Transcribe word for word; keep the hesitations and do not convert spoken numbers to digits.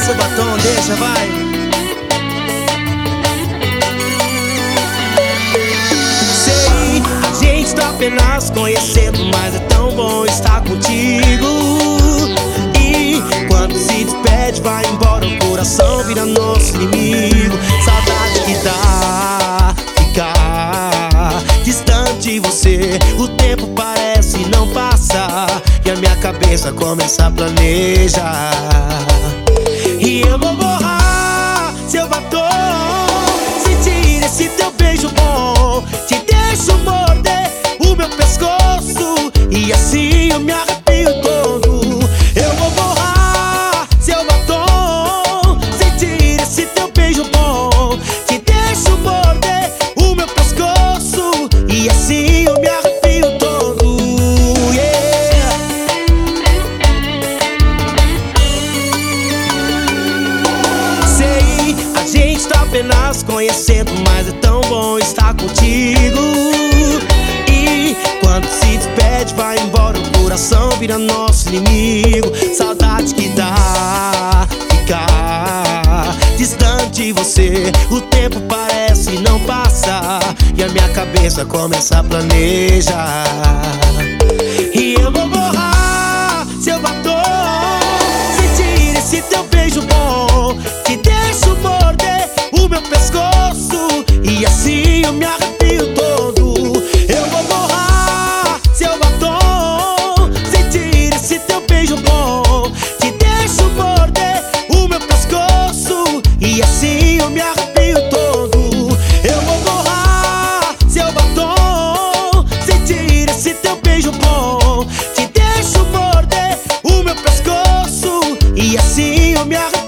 seu batom, deixa, vai. Sei, a gente tá apenas conhecendo, mas é tão bom estar contigo. E quando se despede, vai embora, o coração vira nosso inimigo. Saudade que dá ficar distante de você. O tempo parece não passa e a minha cabeça começa a planejar. E eu vou borrar seu batom, sentir esse teu beijo bom. Te deixo morder o meu pescoço e assim eu me arrepio todo. Eu vou borrar seu batom, sentir esse teu beijo bom. Te deixo morder o meu pescoço e assim eu me arrepio todo. Yeah. Sei, a gente tá apenas conhecendo, mas é tão bom estar contigo. E quando se despede, vai embora, o coração vira nosso inimigo. Saudade que dá ficar distante de você. O tempo parece não passa e a minha cabeça começa a planejar. E eu vou borrar seu batom, sentir esse teu beijo bom. Te deixo morder o meu pescoço e assim eu me arrepio todo. Eu vou borrar seu batom, sentir esse teu beijo bom. Te deixo morder o meu pescoço e assim eu me arrepio todo. Eu vou borrar seu batom, sentir esse teu beijo bom. Te deixo morder o meu pescoço e assim eu me arrepio.